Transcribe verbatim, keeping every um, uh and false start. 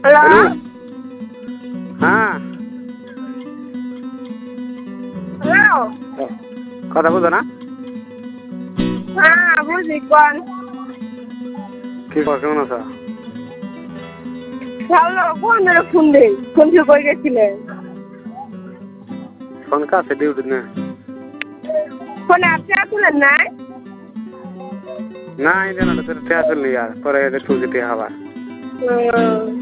hello হ্যাঁ hello কথা বুঝো না হ্যাঁ বুঝি কোন কি খবর কেমন আছো হ্যালো কোন ধরে ফোন দেই ফোন কি কই গেছিলেন ফোন কাছে ডিউটি না ফোনে আপনি আসলেন নাই না এই জন্য তো টেয়া চললি আর পরে তুলছি টেয়া আবার হুম